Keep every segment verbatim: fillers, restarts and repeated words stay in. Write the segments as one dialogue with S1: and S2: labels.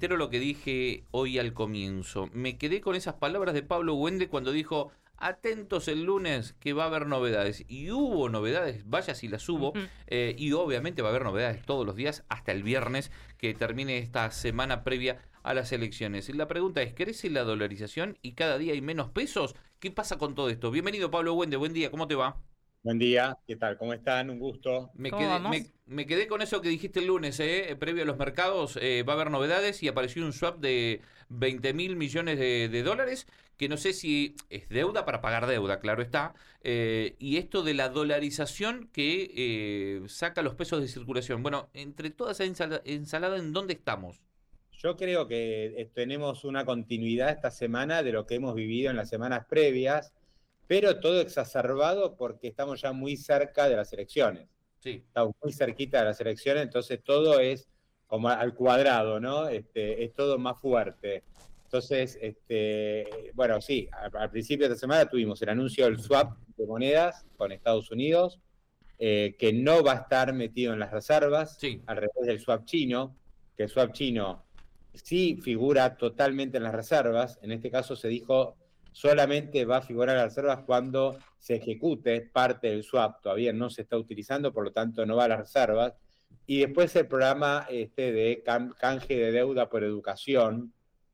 S1: reitero lo que dije hoy al comienzo. Me quedé con esas palabras de Pablo Wende cuando dijo, atentos el lunes que va a haber novedades. Y hubo novedades, vaya si las hubo,
S2: Ujú.
S1: eh, y obviamente va a haber novedades todos los días hasta el viernes que termine esta semana previa a las elecciones. Y la pregunta es, ¿crece la dolarización y cada día hay menos pesos? ¿Qué pasa con todo esto? Bienvenido Pablo Wende, buen día, ¿cómo te va?
S3: Buen día, ¿qué tal? ¿Cómo están? Un gusto.
S1: Me
S2: ¿Cómo
S1: quedé, me,
S2: vamos?
S1: me quedé con eso que dijiste el lunes, ¿eh? Previo a los mercados, eh, va a haber novedades y apareció un swap de veinte mil millones de, de dólares, que no sé si es deuda para pagar deuda, claro está, eh, y esto de la dolarización que eh, saca los pesos de circulación. Bueno, entre toda esa ensala- ensalada, ¿en dónde estamos?
S3: Yo creo que eh, tenemos una continuidad esta semana de lo que hemos vivido en las semanas previas, pero todo exacerbado porque estamos ya muy cerca de las elecciones.
S1: Sí.
S3: Estamos muy cerquita de las elecciones, entonces todo es como al cuadrado, ¿no? Este, es todo más fuerte. Entonces, este, bueno, sí, al, al principio de esta semana tuvimos el anuncio del swap de monedas con Estados Unidos, eh, que no va a estar metido en las reservas,
S1: Sí.
S3: al revés del swap chino, que el swap chino sí figura totalmente en las reservas. En este caso se dijo solamente va a figurar en las reservas cuando se ejecute parte del swap. Todavía no se está utilizando, por lo tanto no va a las reservas. Y después el programa este de can canje de deuda por educación,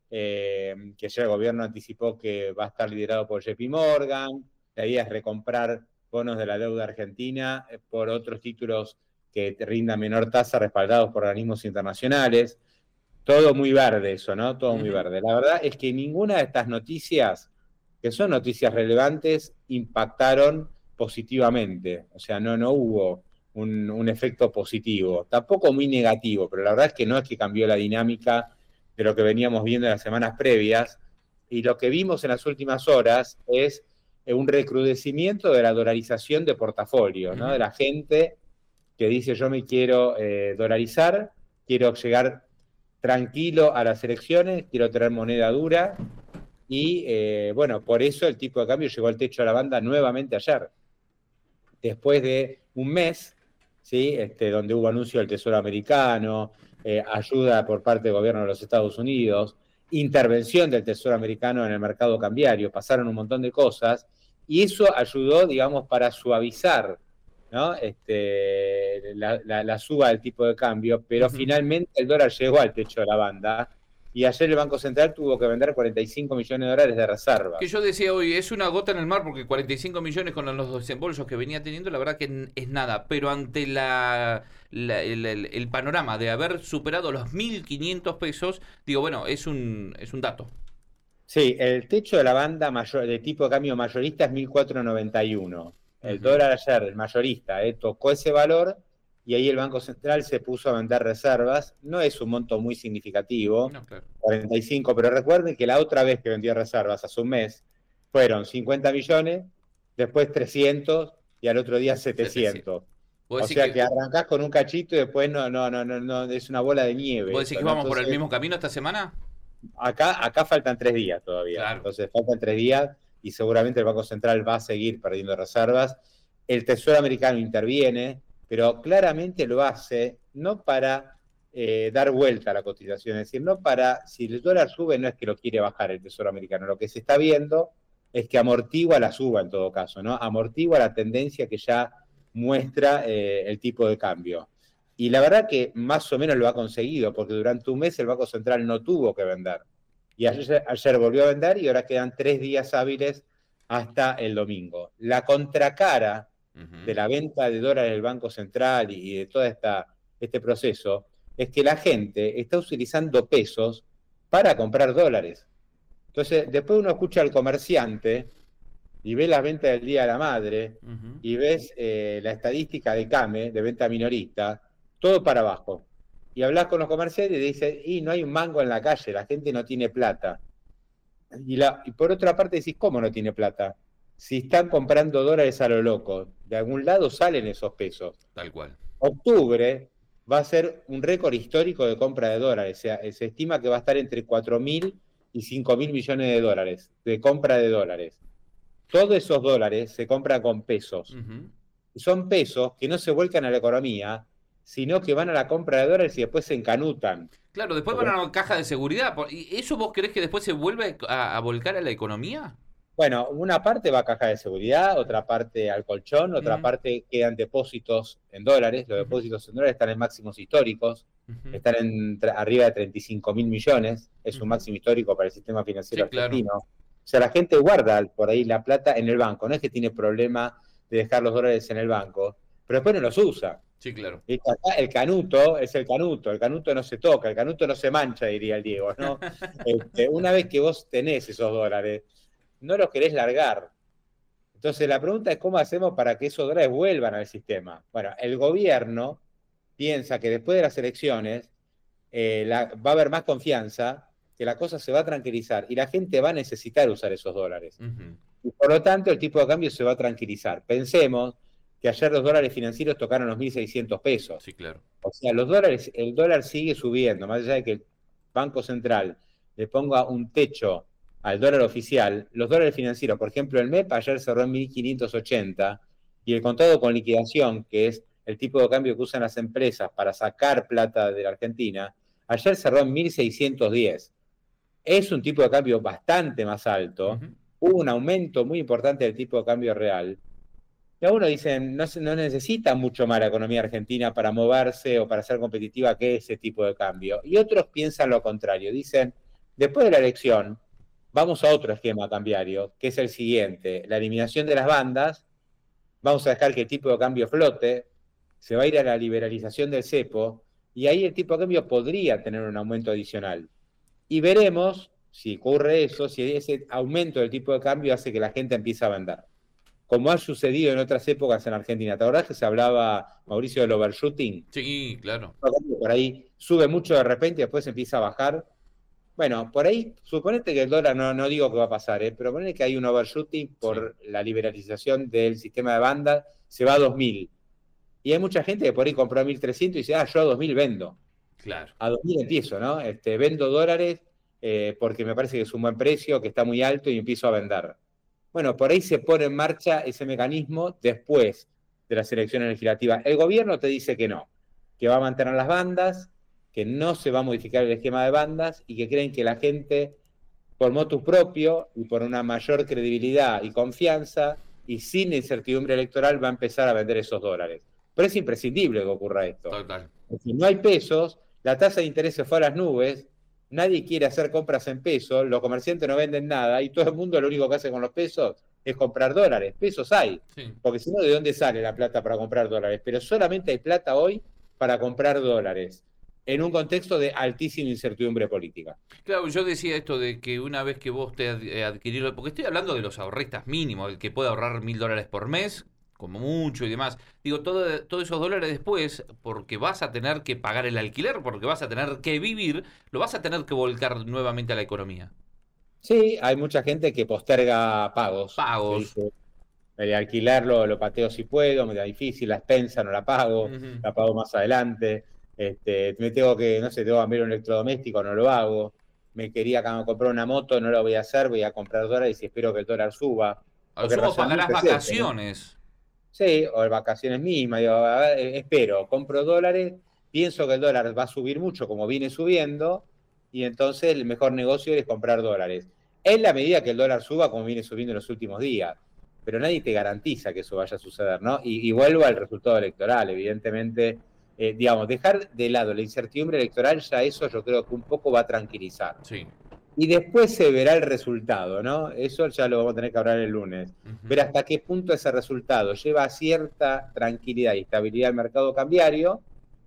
S3: eh, que ya el gobierno anticipó que va a estar liderado por J P Morgan. La idea es recomprar bonos de la deuda argentina eh, por otros títulos que te rindan menor tasa respaldados por organismos internacionales. Todo muy verde eso, ¿no? Todo muy
S1: Ujú.
S3: verde. La verdad es que ninguna de estas noticias, que son noticias relevantes, impactaron positivamente. O sea, no, no hubo un, un efecto positivo. Tampoco muy negativo, pero la verdad es que no es que cambió la dinámica de lo que veníamos viendo en las semanas previas. Y lo que vimos en las últimas horas es un recrudecimiento de la dolarización de portafolio, ¿no? De
S1: Ujú.
S3: la gente que dice yo me quiero eh, dolarizar, quiero llegar tranquilo a las elecciones, quiero tener moneda dura y eh, bueno, por eso el tipo de cambio llegó al techo de la banda nuevamente ayer, después de un mes, ¿sí? Este, donde hubo anuncio del Tesoro americano, eh, ayuda por parte del gobierno de los Estados Unidos, intervención del Tesoro americano en el mercado cambiario, pasaron un montón de cosas y eso ayudó, digamos, para suavizar, ¿no? este, la, la, la suba del tipo de cambio, pero
S1: Ujú.
S3: finalmente el dólar llegó al techo de la banda y ayer el Banco Central tuvo que vender cuarenta y cinco millones de dólares de
S1: Que
S3: reservas.
S1: yo decía hoy, es una gota en el mar porque cuarenta y cinco millones con los desembolsos que venía teniendo, la verdad que n- es nada. Pero ante la, la- el, el- el panorama de haber superado los mil quinientos pesos, digo, bueno, es un, es un dato.
S3: Sí, el techo de la banda mayor, de tipo de cambio mayorista es mil cuatrocientos noventa y uno. El
S1: Ujú.
S3: dólar ayer, el mayorista, eh, tocó ese valor y ahí el Banco Central se puso a vender reservas. No es un monto muy significativo,
S1: No, claro.
S3: cuarenta y cinco, pero recuerden que la otra vez que vendió reservas hace un mes fueron cincuenta millones, después trescientos y al otro día
S1: setecientos.
S3: setecientos.
S1: Vos
S3: O
S1: decís
S3: sea
S1: que,
S3: que arrancás con un cachito y después no, no, no, no, no, es una bola de nieve
S1: vos decís
S3: eso,
S1: que
S3: ¿no?
S1: vamos por el
S3: Entonces,
S1: mismo camino esta semana.
S3: Acá, acá faltan tres días todavía,
S1: Claro.
S3: entonces faltan tres días y seguramente el Banco Central va a seguir perdiendo reservas. El Tesoro americano interviene, pero claramente lo hace no para eh, dar vuelta a la cotización, es decir, no para, si el dólar sube no es que lo quiere bajar el Tesoro americano, lo que se está viendo es que amortigua la suba en todo caso, ¿no? Amortigua la tendencia que ya muestra eh, el tipo de cambio. Y la verdad que más o menos lo ha conseguido, porque durante un mes el Banco Central no tuvo que vender. Y ayer, ayer volvió a vender y ahora quedan tres días hábiles hasta el domingo. La contracara de
S1: Ujú.
S3: la venta de dólares del Banco Central y de todo esta, este proceso es que la gente está utilizando pesos para comprar dólares. Entonces, después uno escucha al comerciante y ve las ventas del Día de la Madre
S1: Ujú.
S3: y ves eh, la estadística de CAME, de venta minorista, todo para abajo. Y hablas con los comerciantes y dicen, y no hay un mango en la calle, la gente no tiene plata. Y, la, y por otra parte decís, ¿cómo no tiene plata? Si están comprando dólares a lo loco, de algún lado salen esos pesos.
S1: Tal cual.
S3: Octubre va a ser un récord histórico de compra de dólares. O sea, se estima que va a estar entre cuatro mil y cinco mil millones de dólares de compra de dólares. Todos esos dólares se compran con pesos.
S1: Ujú.
S3: Y son pesos que no se vuelcan a la economía, sino que van a la compra de dólares y después se encanutan.
S1: Claro, después
S3: Porque,
S1: van a una caja de seguridad. Por- ¿Y eso vos creés que después se vuelve a, a volcar a la economía?
S3: bueno, una parte va a caja de seguridad, otra parte al colchón, otra
S1: Ujú,
S3: parte quedan depósitos en dólares. Los
S1: ujú,
S3: depósitos en dólares están en máximos históricos,
S1: ujú,
S3: están en tra- arriba de treinta y cinco mil millones, es un
S1: ujú.
S3: máximo histórico para el sistema financiero
S1: Sí, claro.
S3: argentino. O sea, la gente guarda por ahí la plata en el banco, no es que tiene problema de dejar los dólares en el banco, pero después no los usa.
S1: Sí, claro.
S3: Y acá el canuto es el canuto, el canuto no se toca, el canuto no se mancha, diría el Diego, ¿no? Este, una vez que vos tenés esos dólares, no los querés largar. Entonces la pregunta es cómo hacemos para que esos dólares vuelvan al sistema. Bueno, el gobierno piensa que después de las elecciones eh, la, va a haber más confianza, que la cosa se va a tranquilizar y la gente va a necesitar usar esos dólares.
S1: Ujú.
S3: Y por lo tanto el tipo de cambio se va a tranquilizar. Pensemos que ayer los dólares financieros tocaron los mil seiscientos pesos.
S1: Sí, claro.
S3: O sea, los dólares, el dólar sigue subiendo, más allá de que el Banco Central le ponga un techo al dólar oficial, los dólares financieros, por ejemplo, el M E P ayer cerró en mil quinientos ochenta y el contado con liquidación, que es el tipo de cambio que usan las empresas para sacar plata de la Argentina, ayer cerró en mil seiscientos diez. Es un tipo de cambio bastante más alto,
S1: Ujú.
S3: hubo un aumento muy importante del tipo de cambio real, y algunos dicen, no, se- no necesita mucho más la economía argentina para moverse o para ser competitiva que ese tipo de cambio. Y otros piensan lo contrario, dicen, después de la elección, vamos a otro esquema cambiario, que es el siguiente, la eliminación de las bandas, vamos a dejar que el tipo de cambio flote, se va a ir a la liberalización del cepo, y ahí el tipo de cambio podría tener un aumento adicional. Y veremos si ocurre eso, si ese aumento del tipo de cambio hace que la gente empiece a vender, como ha sucedido en otras épocas en Argentina. ¿Te acordás que se hablaba, Mauricio, del overshooting?
S1: Sí, claro.
S3: Por ahí sube mucho de repente y después empieza a bajar. Bueno, por ahí, suponete que el dólar, no, no digo que va a pasar, ¿eh? Pero ponete que hay un overshooting
S1: Sí,
S3: por la liberalización del sistema de banda, se va a dos mil. Y hay mucha gente que por ahí compró a mil trescientos y dice, ah, yo a dos mil vendo.
S1: claro.
S3: A dos mil empiezo, ¿no? Este, vendo dólares eh, porque me parece que es un buen precio, que está muy alto y empiezo a vender. Bueno, por ahí se pone en marcha ese mecanismo después de las elecciones legislativas. El gobierno te dice que no, que va a mantener las bandas, que no se va a modificar el esquema de bandas y que creen que la gente, por motu propio y por una mayor credibilidad y confianza y sin incertidumbre electoral, va a empezar a vender esos dólares. Pero es imprescindible que ocurra esto.
S1: Total.
S3: Si no hay pesos, la tasa de interés se fue a las nubes, nadie quiere hacer compras en pesos, los comerciantes no venden nada y todo el mundo lo único que hace con los pesos es comprar dólares. Pesos hay,
S1: Sí.
S3: porque si no, ¿de dónde sale la plata para comprar dólares? Pero solamente hay plata hoy para comprar dólares, en un contexto de altísima incertidumbre política.
S1: Claro, yo decía esto de que una vez que vos te ad- eh, adquirirlo, porque estoy hablando de los ahorristas mínimos, el que puede ahorrar mil dólares por mes, como mucho y demás. Digo, todo, todos esos dólares después, porque vas a tener que pagar el alquiler, porque vas a tener que vivir, lo vas a tener que volcar nuevamente a la economía.
S3: Sí, hay mucha gente que posterga pagos, que
S1: Pagos.
S3: dice, el alquilarlo lo pateo si puedo, me da difícil, la expensa no la pago,
S1: Ujú.
S3: la pago más adelante, este, me tengo que, no sé, tengo que cambiar un electrodoméstico, no lo hago, me quería comprar una moto, no lo voy a hacer, voy a comprar dólares y espero que el dólar suba,
S1: A lo
S3: porque el
S1: sumo pagarás
S3: razonamiento es ese, ¿no?
S1: vacaciones.
S3: Sí, o en vacaciones mismas, digo, a ver, eh, espero, compro dólares, pienso que el dólar va a subir mucho como viene subiendo, y entonces el mejor negocio es comprar dólares. En la medida que el dólar suba como viene subiendo en los últimos días, pero nadie te garantiza que eso vaya a suceder, ¿no? Y, y vuelvo al resultado electoral, evidentemente, eh, digamos, dejar de lado la incertidumbre electoral, ya eso yo creo que un poco va a tranquilizar.
S1: Sí.
S3: Y después se verá el resultado, ¿no? Eso ya lo vamos a tener que hablar el lunes.
S1: Ujú.
S3: Ver hasta qué punto ese resultado lleva a cierta tranquilidad y estabilidad al mercado cambiario,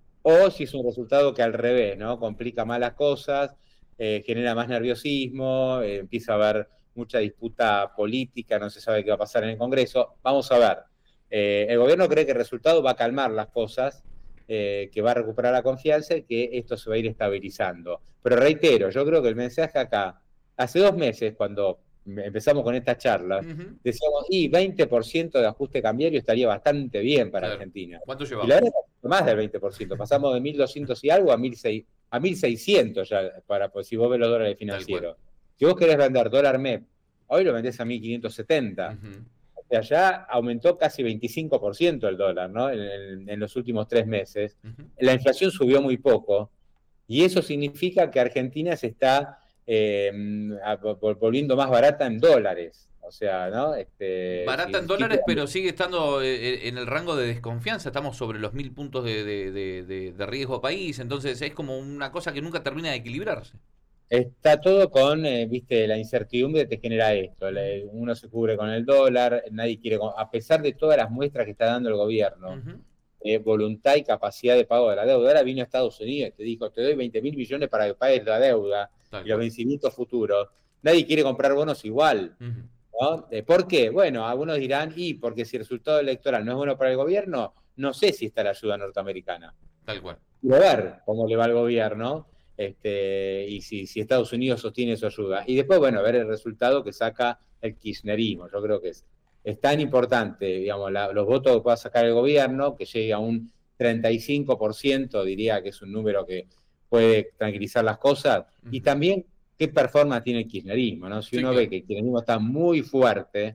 S3: o si es un resultado que al revés, ¿no? Complica más las cosas, eh, genera más nerviosismo, eh, empieza a haber mucha disputa política, no se sabe qué va a pasar en el Congreso. Vamos a ver. Eh, el gobierno cree que el resultado va a calmar las cosas, eh, que va a recuperar la confianza y que esto se va a ir estabilizando. Pero reitero, yo creo que el mensaje acá, hace dos meses, cuando empezamos con estas charlas,
S1: Ujú.
S3: decíamos, y veinte por ciento de ajuste cambiario estaría bastante bien para
S1: Claro.
S3: Argentina.
S1: ¿Cuánto
S3: Y la
S1: llevamos?
S3: verdad es que más del veinte por ciento, pasamos de mil doscientos y algo a mil seiscientos ya, para, pues, si vos ves los dólares
S1: Tal cual.
S3: financieros. Si vos querés vender dólar M E P, hoy lo vendés a mil quinientos setenta.
S1: Ujú.
S3: sea, ya aumentó casi veinticinco por ciento el dólar, ¿no? En, en, en los últimos tres meses. Uh-huh. La inflación subió muy poco, y eso significa que Argentina se está eh, volviendo más barata en dólares. O sea, ¿no? Este,
S1: barata en dólares, pero sigue estando en el rango de desconfianza. Estamos sobre los mil puntos de, de, de, de, de riesgo país. Entonces es como una cosa que nunca termina de equilibrarse.
S3: Está todo con, eh, viste, la incertidumbre te genera esto. Uno se cubre con el dólar, nadie quiere, a pesar de todas las muestras que está dando el gobierno, uh-huh. eh, voluntad y capacidad de pago de la deuda. Ahora vino a Estados Unidos y te dijo, te doy veinte mil millones para que pagues la deuda Tal y los vencimientos futuros. Nadie quiere comprar bonos igual. Uh-huh. ¿No? ¿Por qué? Bueno, algunos dirán, y porque si el resultado electoral no es bueno para el gobierno, no sé si está la ayuda norteamericana.
S1: Tal cual.
S3: Quiero ver cómo le va al gobierno este, y si, si Estados Unidos sostiene su ayuda. Y después, bueno, ver el resultado que saca el kirchnerismo. Yo creo que es, es tan importante, digamos, la, los votos que pueda sacar el gobierno, que llegue a un treinta y cinco por ciento, diría que es un número que puede tranquilizar las cosas. Uh-huh. Y también qué performance tiene el kirchnerismo, ¿no? Si sí, uno claro. ve que el kirchnerismo está muy fuerte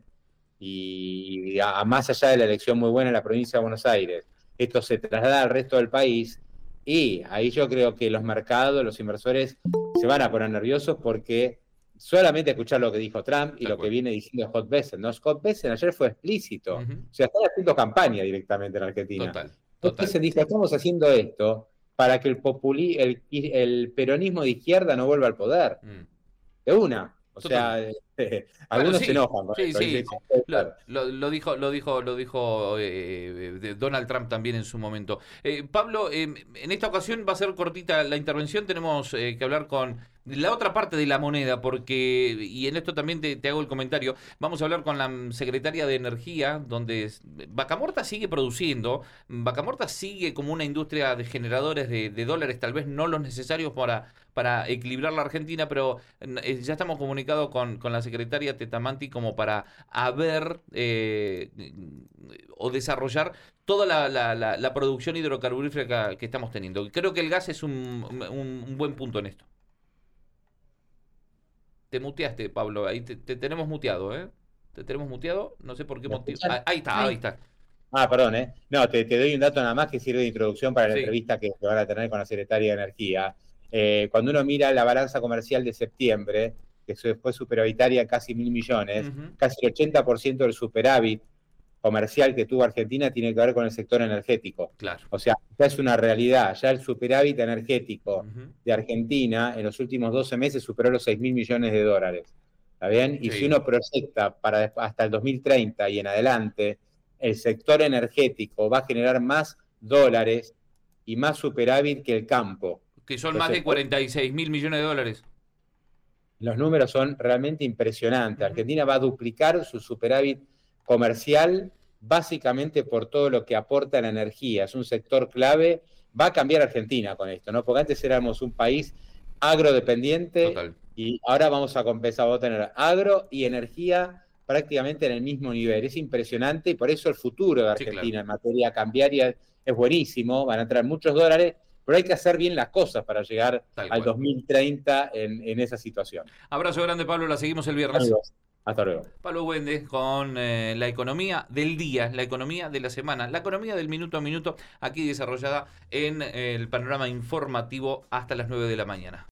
S3: y, y a, a más allá de la elección muy buena en la provincia de Buenos Aires, esto se traslada al resto del país y ahí yo creo que los mercados, los inversores se van a poner nerviosos porque solamente escuchar lo que dijo Trump y Tal lo cual. que viene diciendo Scott Bessent, ¿no? Scott Bessent ayer fue explícito, uh-huh. o sea, están haciendo campaña directamente en Argentina.
S1: Total,
S3: Scott Bessent dice, estamos haciendo esto para que el, populi, el, el peronismo de izquierda no vuelva al poder. Mm. De una. O Total. sea, eh, algunos bueno, sí, se enojan.
S1: Sí, sí. Dicen, lo, lo, lo dijo, lo dijo, lo dijo eh, Donald Trump también en su momento. Eh, Pablo, eh, en esta ocasión va a ser cortita la intervención. Tenemos eh, que hablar con la otra parte de la moneda, porque, y en esto también te, te hago el comentario, vamos a hablar con la secretaria de Energía, donde Vaca Muerta sigue produciendo, Vaca Muerta sigue como una industria de generadores de, de dólares, tal vez no los necesarios para, para equilibrar la Argentina, pero eh, ya estamos comunicados con, con la secretaria Tetamanti como para haber eh, o desarrollar toda la, la, la, la producción hidrocarburífera que, que estamos teniendo. Creo que el gas es un, un, un buen punto en esto. Te muteaste, Pablo, ahí te, te tenemos muteado, ¿eh? Te tenemos muteado, no sé por qué motivo. Ah, ahí está, ahí está.
S3: Ah, perdón, ¿eh? No, te, te doy un dato nada más que sirve de introducción para la sí. entrevista que, que van a tener con la secretaria de Energía. Eh, cuando uno mira la balanza comercial de septiembre, que fue superavitaria casi mil millones, uh-huh. casi el ochenta por ciento del superávit comercial que tuvo Argentina tiene que ver con el sector energético.
S1: Claro.
S3: O sea, ya es una realidad. Ya el superávit energético uh-huh. de Argentina en los últimos doce meses superó los seis mil millones de dólares. ¿Está bien? Y sí. si uno proyecta para hasta el dos mil treinta y en adelante, el sector energético va a generar más dólares y más superávit que el campo.
S1: Que son Entonces, más de cuarenta y seis mil millones de dólares.
S3: Los números son realmente impresionantes. Uh-huh. Argentina va a duplicar su superávit comercial básicamente por todo lo que aporta la energía. Es un sector clave. Va a cambiar Argentina con esto, ¿no? Porque antes éramos un país agrodependiente Total. y ahora vamos a compensar, vamos a tener agro y energía prácticamente en el mismo nivel. Es impresionante y por eso el futuro de Argentina sí, claro. en materia cambiaria es buenísimo. Van a entrar muchos dólares, pero hay que hacer bien las cosas para llegar Tal al cual. dos mil treinta en, en esa situación.
S1: Abrazo grande, Pablo. La seguimos el viernes.
S3: Amigos. Hasta luego.
S1: Pablo Buende con eh, la economía del día, la economía de la semana, la economía del minuto a minuto, aquí desarrollada en eh, el panorama informativo hasta las nueve de la mañana.